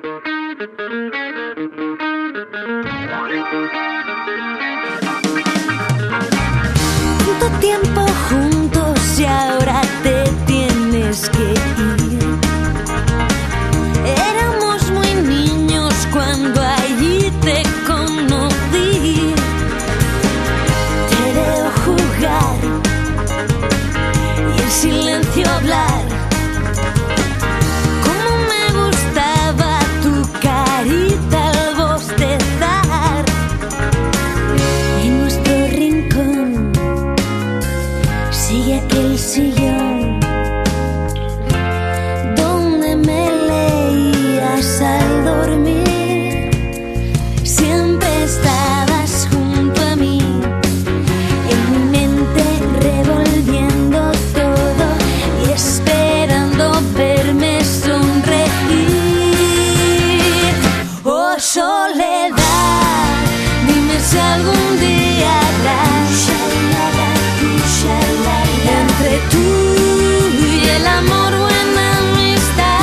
Tanto tiempo juntos y ahora te tienes que ir. Éramos muy niños cuando allí te conocí. Te veo jugar y en silencio hablar. Cómo me gustaba tu carita al bostezar. En nuestro rincón sigue aquel sillón donde me leías al dormir. Siempre estabas junto a mí, en mi mente revolviendo todo y esperando verme sonreír. Oh, soledad, dime si algún día habrás entre tú y el amor buena amistad.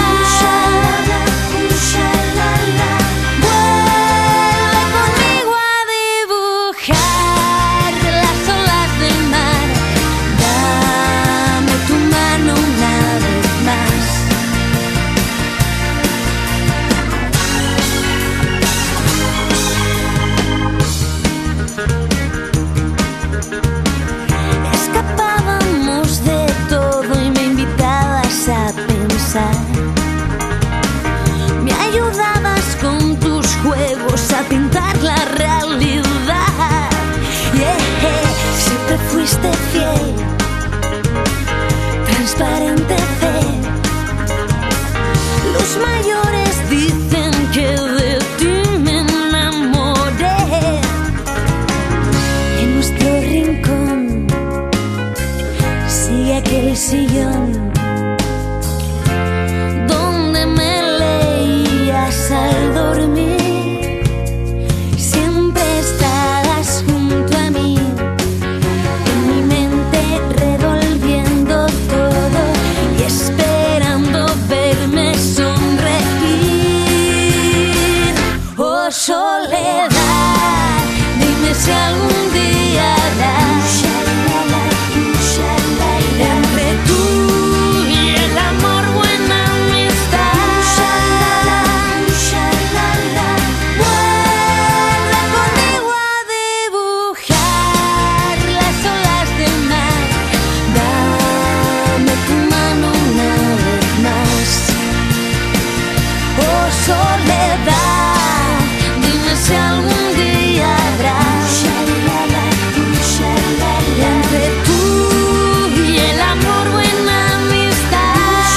Vuelve conmigo a dibujar las olas del mar. Dame tu mano una vez más. Escapábamos de todo y me invitabas a pensar. Me ayudabas con tus juegos a pintar la realidad. Yeah, siempre fuiste fiel, transparente fe. Los mayores dicen que de ti me enamoré. En nuestro rincón sigue aquel sillón donde me leías al dormir. Siempre estabas junto a mí, en mi mente revolviendo todo y esperando verme sonreír. Oh, soledad, dime si algún día habrás entre tú y el amor buena amistad. Vuelve conmigo a dibujar las olas del mar. Dame tu mano una vez más. Oh, soledad, dime si algún día habrás entre tú y el amor buena amistad.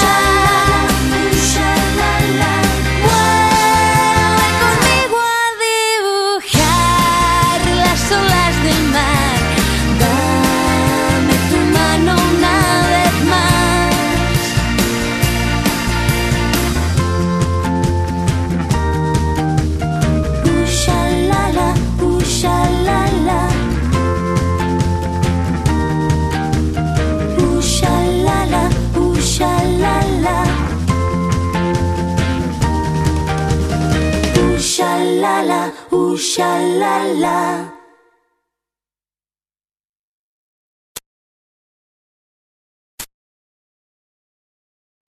Vuelve conmigo a dibujar las olas del mar. Dame tu mano una vez más. Ushalala, ushalala. Ushalala, ushalala. Ushalala, ushalala.